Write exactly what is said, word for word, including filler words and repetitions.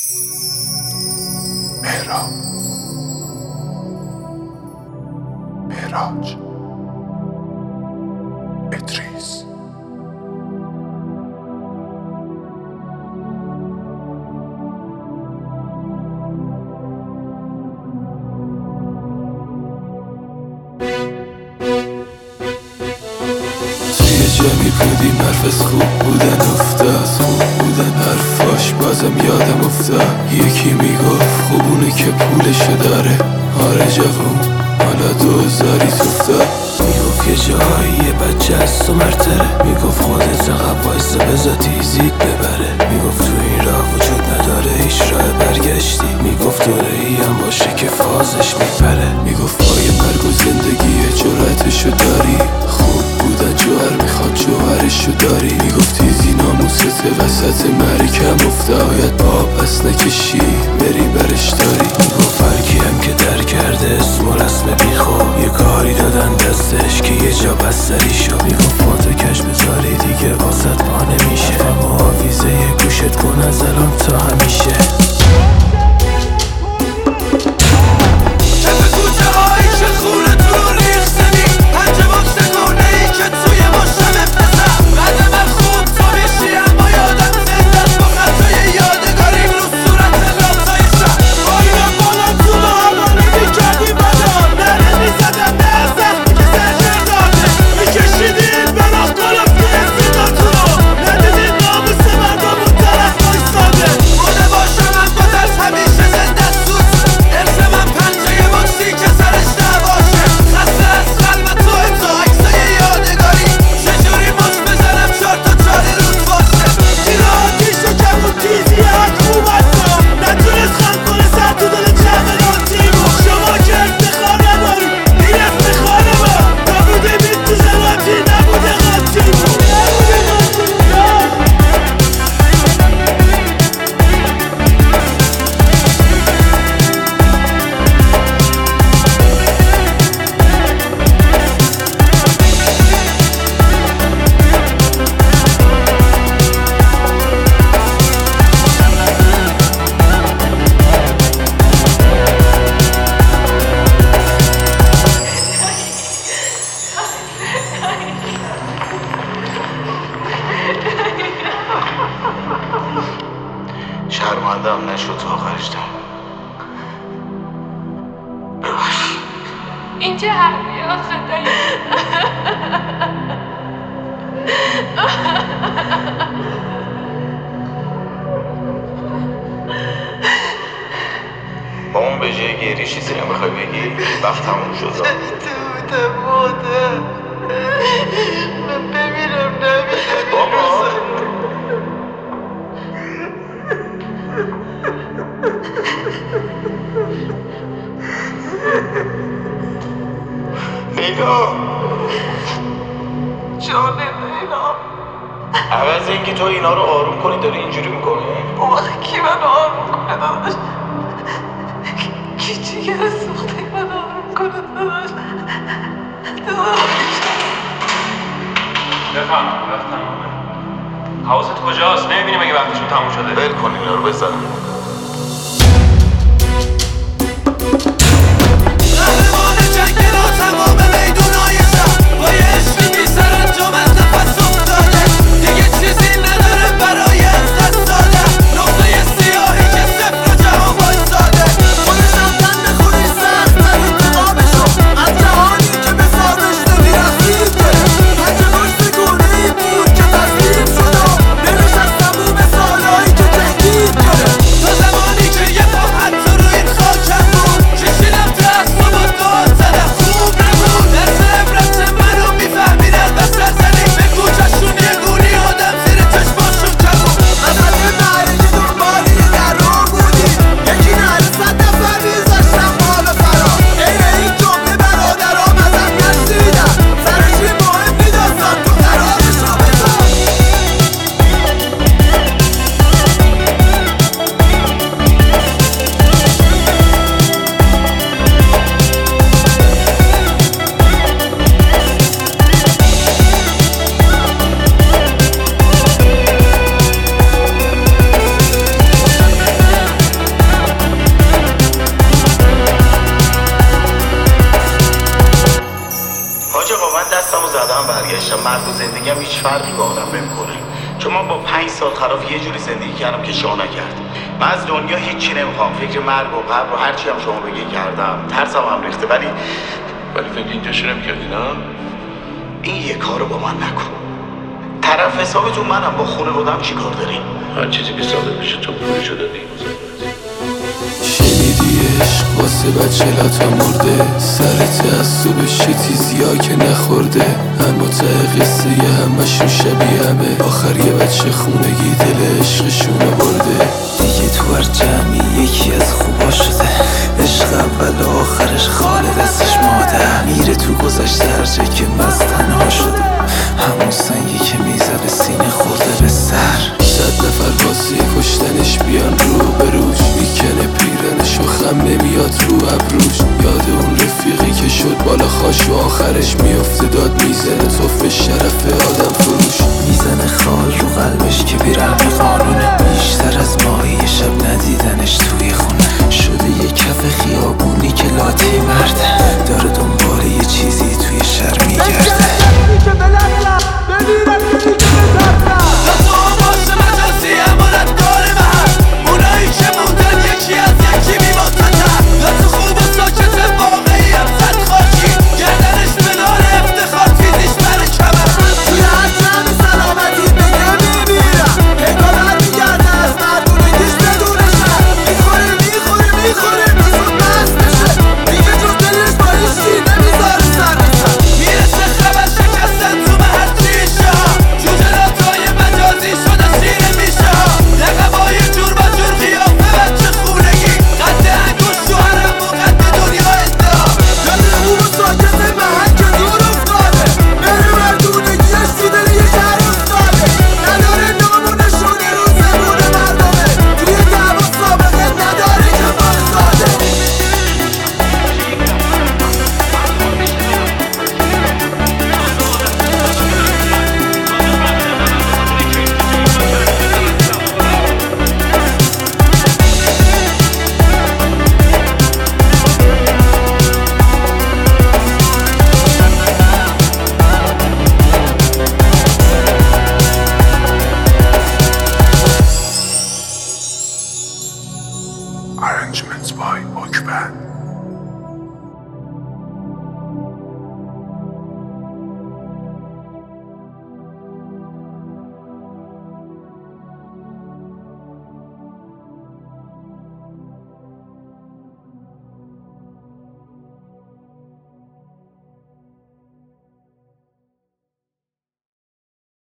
مهراب مهراج ادریس جمعی بودیم حرف از خوب بودن افتاد خوب بودن حرفاش بازم یادم افتاد یکی میگفت خوبونه که پولشو داره آره جوون حالا دوزاری افتاد میگفت یه جایی بچه از تو مرتره میگفت خودت رقب وایسا بزا تیزیت ببره میگفت تو این راه وجود نداره هیچ راه برگشتی میگفت دوره ای هم باشه که فازش میپره میگفت پای مرگ و زندگی جرأتشو داری خوب بودن جوهر میخواد جوهرشو داری میگفت تیزی ناموسته وسط مرکم افتاید با پس نکشی بری برش داری میگفت هرکی هم که در کرده اسم و رسم بیخو یه کاری دادن دستش که یه جا بستری شو میگفت فاتو کش بذاری دیگه واسط پا نمیشه اما حافیظه یه گوشت کن از الان تا همیشه شرمندم نشد تو آخرش دم این چه حرفی آخه دایی با اون به جای گیری چیزی نمیخوای بگی؟ وقت تموم شد تو بوده مادر من بمیرم نمیدم بابا نینا جان نینا عوض اینکه تو اینا رو آروم کنی داری اینجوری میکنی؟ اون وقت کی من آروم کنه داداش کی چیگه سوخته من آروم کنه داداش داداش بفهم وقت تمومه حواست کجاست؟ نمیبینی مگه وقتشون تموم شده؟ ول کن اینا رو بزن تو مرگ و زندگی هم هیچ فرقی با آدم نمیکنه. چون من با پنج سال خلاف یه جوری زندگی کردم که شاه نکرد. من از دنیا هیچی نمیخوام، فکر مرگ و قبر و هرچی هم شما بگی کردم، ترسم هم ریخته. ولی ولی فکر اینجاشو نمیکردی نه؟ این یه کارو با من نکن. طرف حسابتون منم، با خونه بودم چی کار داریم؟ هر چیزی که صادق بشه تو پولشو دادی. شنیدی عشق واسه بچه لطا مرده، سر تعصبش چه تیزیا که نخورده، اما ته قصه یه همشون شبیه همه، آخر یه بچه خونگی دل عشقشونو برده. دیگه تو هر جمعی یکی از خوبا شده، عشق اول و آخرش خاله دستش ماده، میره تو گذشته هر جا که مز تنها شده، همون سنگی که میزه به سینه خورده به سر. صد نفر واسه کشتنش بیان رو بروش، میکنه پیرنش و خم نمیاد رو ابروش. یاد اون رفیقی که شد بالا خاش و آخرش میفته داد میزنه توف شرف آدم فروش. میزنه خال رو قلبش که بیرحم قانونه، بیشتر از ماهی شب ندیدنش توی خونه، شده یه کف خیابونی که لاتی مرده، داره دنبال یه چیزی توی شهر میگرده. Arrangements by Bookman.